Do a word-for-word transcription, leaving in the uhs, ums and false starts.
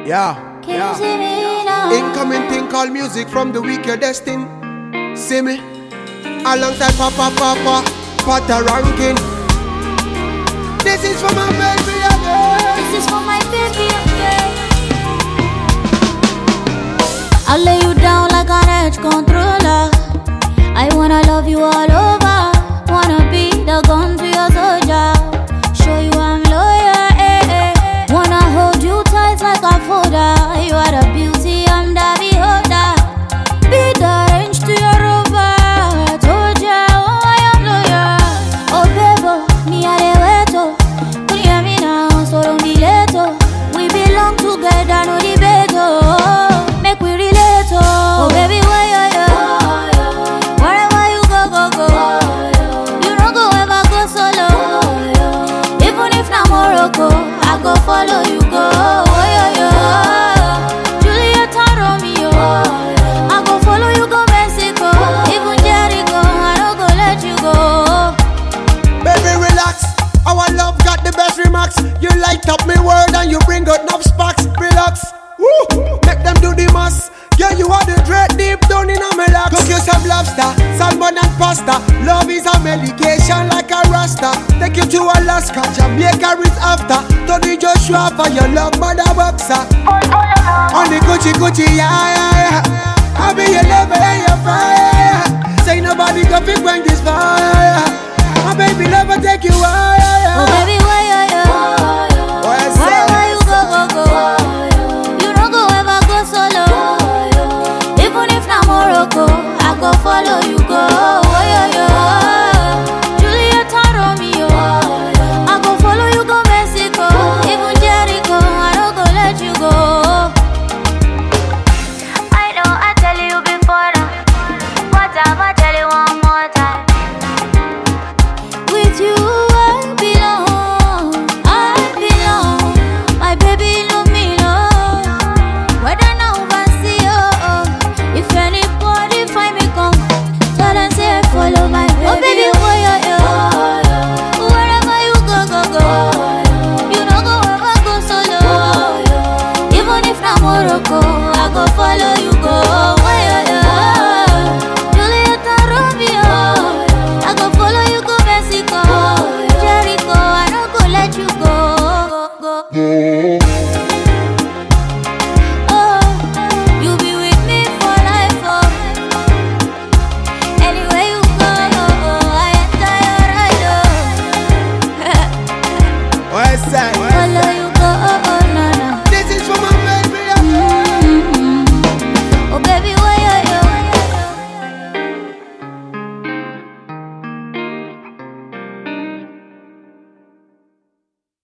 Yeah, yeah. Incoming thing called music from the week you're destined. See me? Alongside Papa Papa, Pata ranking. This is for my baby again. This is for my baby again. I'll lay you down like an edge controller. I wanna love you all over. Wanna be the gun to your soldier. Show you I'm loyal, eh, eh. Wanna hold you tight like a folder. You are the beauty, I'm the beholder. Be the range to your rover. Told ya, oh, I am loyal. Oh, baby, me a de weto. Can you hear me now? So don't be late, oh. We belong together, no debate, oh. Make we relate, oh. Oh, baby, why you, you? Wherever you go, go, go. You don't go ever go solo. Even if not Morocco, I go follow you, go. Oh, yo, yo. Juliet and Romeo. I go follow you, go Mexico. Even Jericho, I don't go let you go. Baby, relax. Our love got the best remarks. You light up me world and you bring out enough sparks. Relax. Woo! Make them do the most. Yeah, you are the dread deep down in a me lax. Cook you some lobster, salmon and pasta. Love is a medication like a rasta. Take you to Alaska, Jamaica is after. Tony Joshua for your love, mother boxer. On the Gucci Gucci, yeah, yeah, yeah. I be your lover and your fire. Say nobody can pick when this fire. My baby lover take you higher. Oh, baby, why you, you? Wherever you go, go, go. You don't go ever go solo. Even if not Morocco, I go follow you, go. Oh, yo, yo. Juliet and Romeo. I go follow you, go Mexico. Even Jericho, I don't go let you go. I know I tell you before now, but I'ma tell you one more time. With you I belong, I belong. My baby love me, love. Whether now fancy, oh, if anybody find me come, tell them say follow my baby. Oh baby, oh yo yo. Wherever you go, go, go. You don't go ever go solo. Even if not Morocco, I go follow you, go. Oh yo yo. Juliet and Romeo, I go follow you, go Mexico. Jericho, I don't go let you go, go, go. Oh, you be with me for life, oh. Anywhere you go, I enter your ride, oh. West side. Follow you.